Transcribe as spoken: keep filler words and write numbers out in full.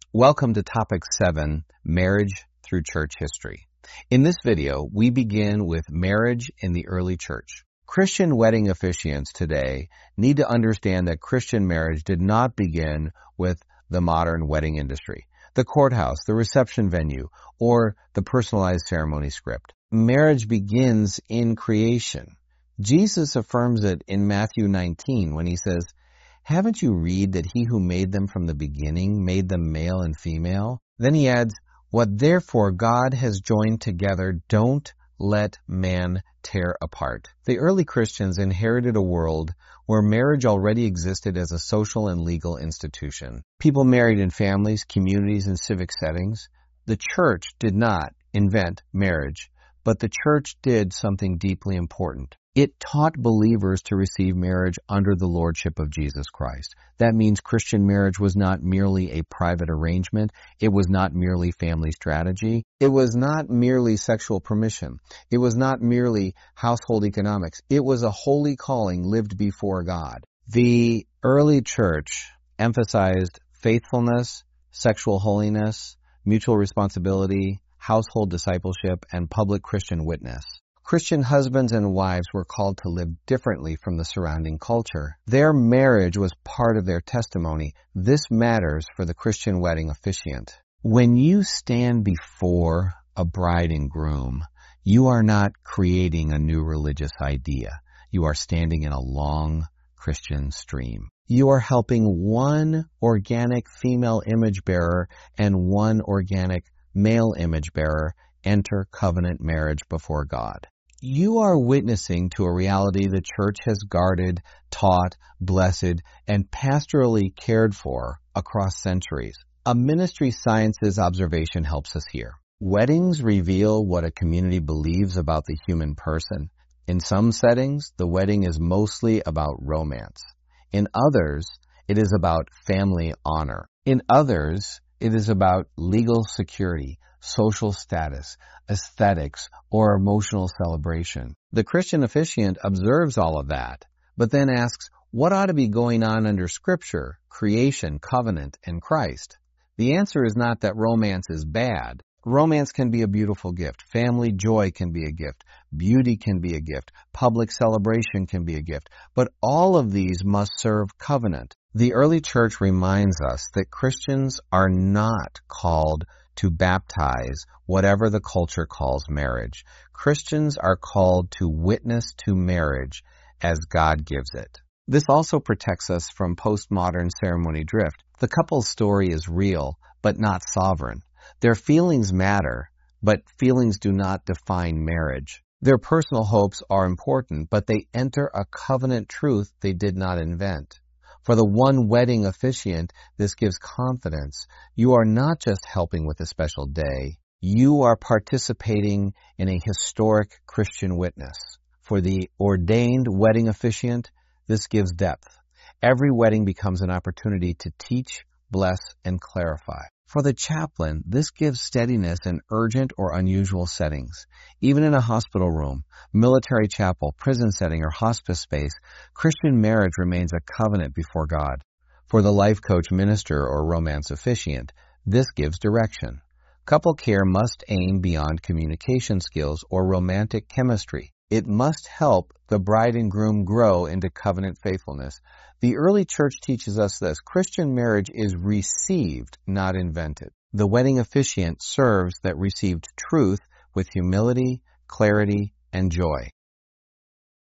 Welcome to Topic seven, Marriage Through Church History. In this video, we begin with marriage in the early church. Christian wedding officiants today need to understand that Christian marriage did not begin with the modern wedding industry, the courthouse, the reception venue, or the personalized ceremony script. Marriage begins in creation. Jesus affirms it in Matthew nineteen when he says, "Haven't you read that he who made them from the beginning made them male and female?" Then he adds, "What therefore God has joined together, don't let man tear apart." The early Christians inherited a world where marriage already existed as a social and legal institution. People married in families, communities, and civic settings. The church did not invent marriage, but the church did something deeply important. It taught believers to receive marriage under the lordship of Jesus Christ. That means Christian marriage was not merely a private arrangement. It was not merely family strategy. It was not merely sexual permission. It was not merely household economics. It was a holy calling lived before God. The early church emphasized faithfulness, sexual holiness, mutual responsibility, household discipleship, and public Christian witness. Christian husbands and wives were called to live differently from the surrounding culture. Their marriage was part of their testimony. This matters for the Christian wedding officiant. When you stand before a bride and groom, you are not creating a new religious idea. You are standing in a long Christian stream. You are helping one organic female image bearer and one organic male image bearer enter covenant marriage before God. You are witnessing to a reality the church has guarded, taught, blessed, and pastorally cared for across centuries. A ministry sciences observation helps us here. Weddings reveal what a community believes about the human person. In some settings, the wedding is mostly about romance. In others, it is about family honor. In others, it is about legal security, social status, aesthetics, or emotional celebration. The Christian officiant observes all of that, but then asks, what ought to be going on under Scripture, creation, covenant, and Christ? The answer is not that romance is bad. Romance can be a beautiful gift. Family joy can be a gift. Beauty can be a gift. Public celebration can be a gift. But all of these must serve covenant. The early church reminds us that Christians are not called to baptize whatever the culture calls marriage. Christians are called to witness to marriage as God gives it. This also protects us from postmodern ceremony drift. The couple's story is real, but not sovereign. Their feelings matter, but feelings do not define marriage. Their personal hopes are important, but they enter a covenant truth they did not invent. For the one wedding officiant, this gives confidence. You are not just helping with a special day. You are participating in a historic Christian witness. For the ordained wedding officiant, this gives depth. Every wedding becomes an opportunity to teach, bless, and clarify. For the chaplain, this gives steadiness in urgent or unusual settings. Even in a hospital room, military chapel, prison setting, or hospice space, Christian marriage remains a covenant before God. For the life coach, minister, or romance officiant, this gives direction. Couple care must aim beyond communication skills or romantic chemistry. It must help the bride and groom grow into covenant faithfulness. The early church teaches us this: Christian marriage is received, not invented. The wedding officiant serves that received truth with humility, clarity, and joy.